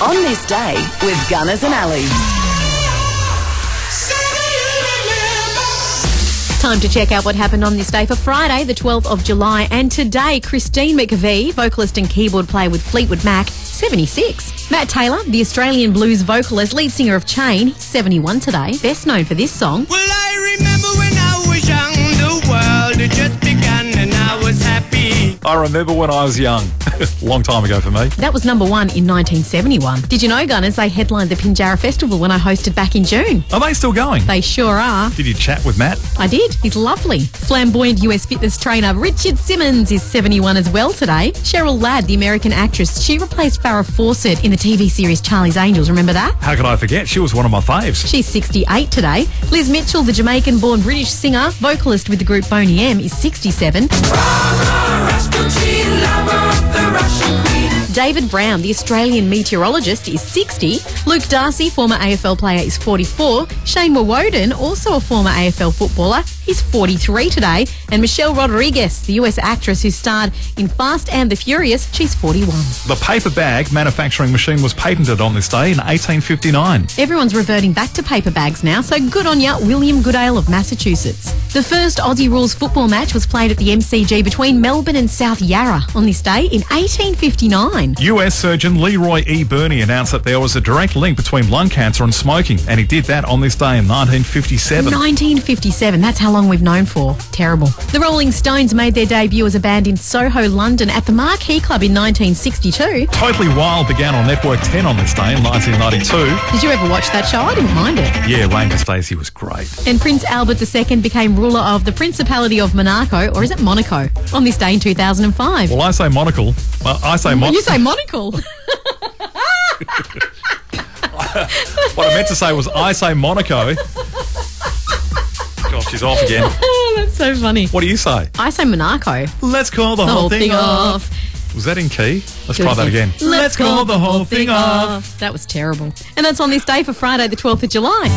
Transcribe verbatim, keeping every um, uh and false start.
On This Day with Gunners and Ali. Time to check out what happened on this day for Friday, the twelfth of July. And today, Christine McVie, vocalist and keyboard player with Fleetwood Mac, seventy-six. Matt Taylor, the Australian blues vocalist, lead singer of Chain, he's seventy-one today. Best known for this song. Well, I remember when I was young, the world had just begun and I was happy. I remember when I was young. Long time ago for me. That was number one in nineteen seventy-one. Did you know, Gunners, they headlined the Pinjarra Festival when I hosted back in June? Are they still going? They sure are. Did you chat with Matt? I did. He's lovely. Flamboyant U S fitness trainer Richard Simmons is seventy-one as well today. Cheryl Ladd, the American actress, she replaced Farrah Fawcett in the T V series Charlie's Angels. Remember that? How could I forget? She was one of my faves. She's sixty-eight today. Liz Mitchell, the Jamaican-born British singer, vocalist with the group Boney M, is sixty-seven. David Brown, the Australian meteorologist, is sixty. Luke Darcy, former A F L player, is forty-four. Shane Woden, also a former A F L footballer, he's forty-three today. And Michelle Rodriguez, the U S actress who starred in Fast and the Furious, she's forty-one. The paper bag manufacturing machine was patented on this day in eighteen fifty-nine. Everyone's reverting back to paper bags now, so good on ya, William Goodale of Massachusetts. The first Aussie Rules football match was played at the M C G between Melbourne and South Yarra on this day in eighteen fifty-nine. U S surgeon Leroy E. Burney announced that there was a direct link between lung cancer and smoking, and he did that on this day in nineteen fifty-seven. nineteen fifty-seven, that's how long we've known for. Terrible. The Rolling Stones made their debut as a band in Soho, London at the Marquee Club in nineteen sixty-two. Totally Wild began on Network ten on this day in nineteen ninety-two. Did you ever watch that show? I didn't mind it. Yeah, Ranger Stacey was great. And Prince Albert the Second became ruler of the Principality of Monaco, or is it Monaco, on this day in two thousand five. Well, I say monocle. Well, I say monocle. You say monocle. What I meant to say was I say Monaco. Gosh, she's off again. Oh, that's so funny. What do you say? I say Monaco. Let's call the, The whole thing, off. off. Was that in key? Let's Good try that again. Let's call the whole thing off. That was terrible. And that's on this day for Friday, the twelfth of July.